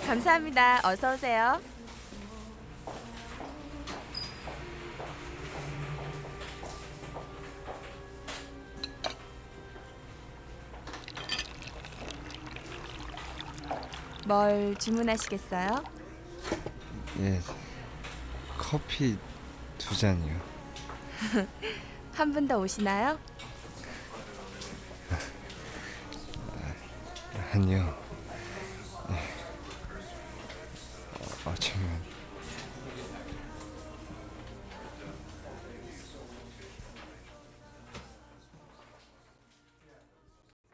감사합니다. 어서 오세요. 뭘 주문하시겠어요? 예, 커피 2잔이요. 한 분 더 오시나요? 아니요. 어쩌면